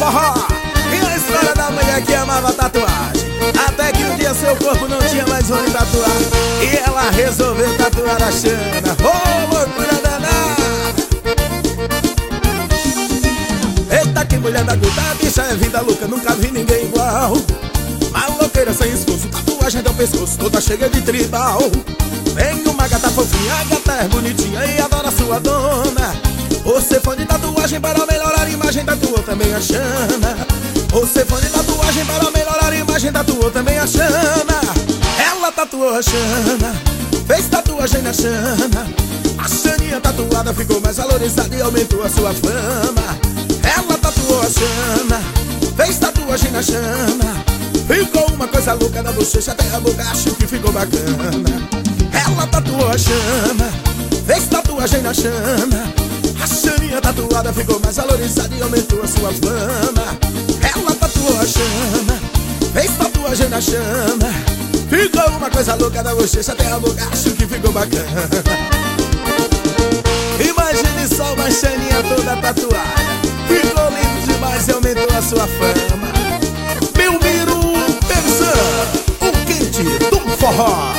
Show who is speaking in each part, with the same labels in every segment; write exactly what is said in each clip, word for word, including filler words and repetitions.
Speaker 1: forró. E a história da mulher que amava tatuagem, até que um dia seu corpo não tinha mais onde tatuar, e ela resolveu tatuar a Xana. Oh, loucura danada. Eita, que mulher da gota, a bicha é vida louca, nunca vi ninguém igual. Maloqueira sem esforço, tatuagem do pescoço, toda cheia de tribal. Vem uma gata fofinha, a gata é bonitinha e adora sua dona. Você fã de tatuagem para melhorar a imagem, tatuou também a Xana. Você fã de tatuagem para melhorar a imagem, tatuou também a Xana. Ela tatuou a Xana, fez tatuagem na Xana. A Xaninha tatuada ficou mais valorizada e aumentou a sua fama. Ela tatuou a Xana, fez tatuagem na Xana. Ficou uma coisa louca da bochecha até a boca, acho que ficou bacana. Ela tatuou a Xana, fez tatuagem na Xana. A Xaninha tatuada ficou mais valorizada e aumentou a sua fama. Ela tatuou a Xana, fez tatuagem na Xana. Ficou uma coisa louca da bochecha até a boca, acho que ficou bacana. Imagine só uma Xaninha toda tatuada, ficou lindo demais e aumentou a sua fama. Belmiro Perzan, o quente do forró.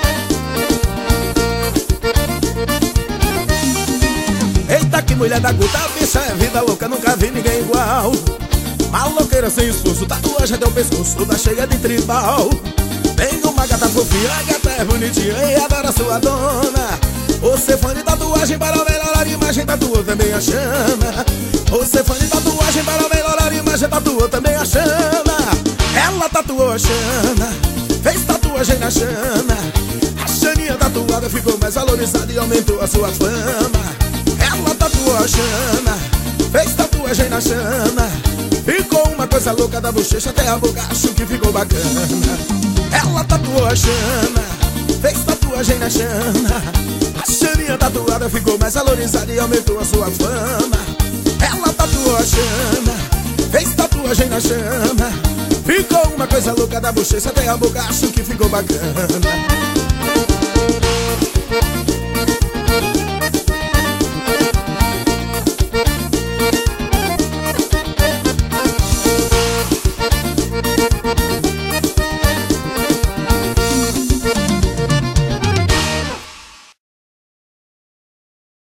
Speaker 1: Eita, que mulher da gota, a bicha é vida louca, nunca vi ninguém igual. Maloqueira sem esforço, tatuagem até o pescoço, toda cheia de tribal. Tem uma gata fofinha, a gata é bonitinha e adora sua dona. Você fã de tatuagem para melhorar a imagem, tatuou também a Xana. Você fã de tatuagem para melhorar a imagem, tatuou também a Xana. Ela tatuou a Xana, fez tatuagem na Xana. A Xaninha tatuada ficou mais valorizada e aumentou a sua fama. Ela tatuou a Xana, fez tatuagem na Xana. Ficou uma coisa louca da bochecha até a boca, acho que ficou bacana. Ela tatuou a Xana, fez tatuagem na Xana. A Xaninha tatuada ficou mais valorizada e aumentou a sua fama. Ela tatuou a Xana, fez tatuagem na Xana. Ficou uma coisa louca da bochecha até a boca, acho que ficou bacana.